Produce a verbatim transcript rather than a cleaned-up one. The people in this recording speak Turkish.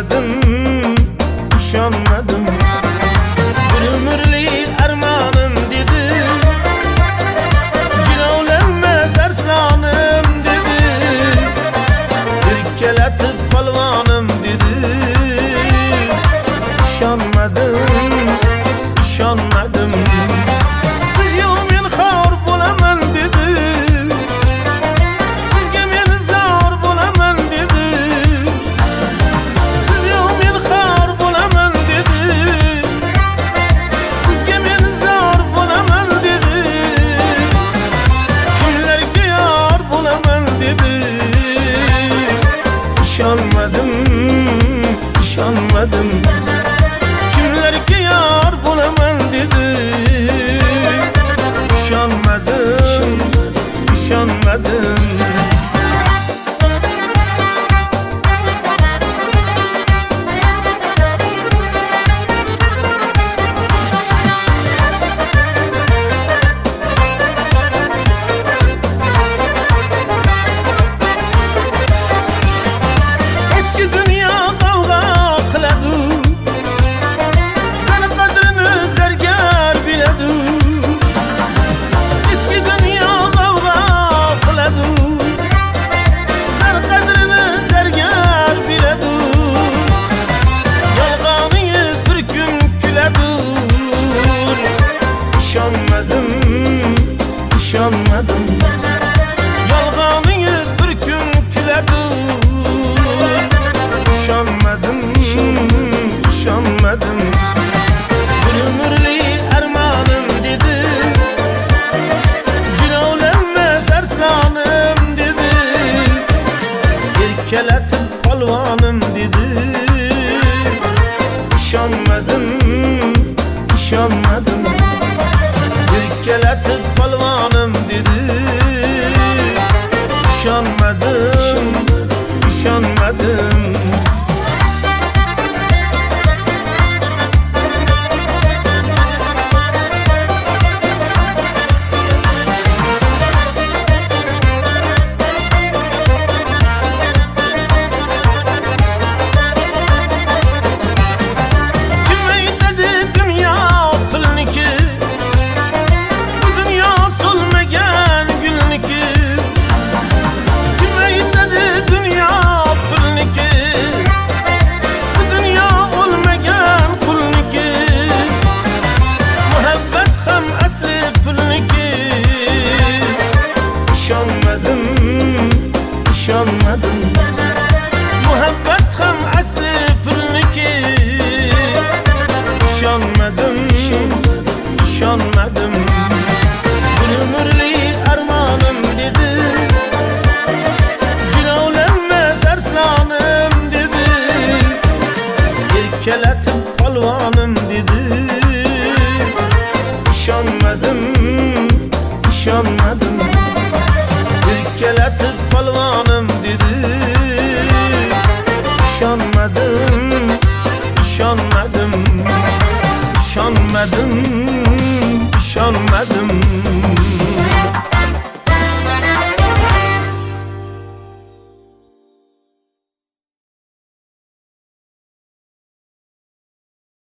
İşanmadım, işanmadım. Bir ömürlük armanım dedi, cilovlenmez arslanım dedi. Bir keletip palvanım dedi. İşanmadım, işanmadım. Siz yok men xor bo'laman dedi. Sizga men zor bo'laman dedi. Siz yok men xor bo'laman dedi. Sizga men zor bo'laman dedi. Kimlarga yor bo'laman dedi. İşanmadım, işanmadım. Kimlarga yor bo'laman dedi. İşanmadım, işanmadım. Eski dünya kavga kıladu, sen kadrini zergar biladu. Eski dünya kavga kıladu, sen kadrini zergar biladu. Yalganınız bir gün küledur. İşanmadım, işanmadım. Yalganınız bir gün küledur. İşanmadım, işanmadım. Bir ömürlük armanım dedi, cilovlenmez arslanım dedi. Bir keletip palvanım dedi. İşanmadım, işanmadım. Bir keletip palvanım dedi. İşanmadım, işanmadım. İşanmadım, işanmadım. Muhabbet ham asli pulniki. İşanmadım, işanmadım. Bir ömürlük armanım dedi, cilovlenmez arslanım dedi. Bir keletip palvanım dedi. İşanmadım, işanmadım. Bir keletip palvanım dedi. İşanmadım, işanmadım. İşanmadım, işanmadım.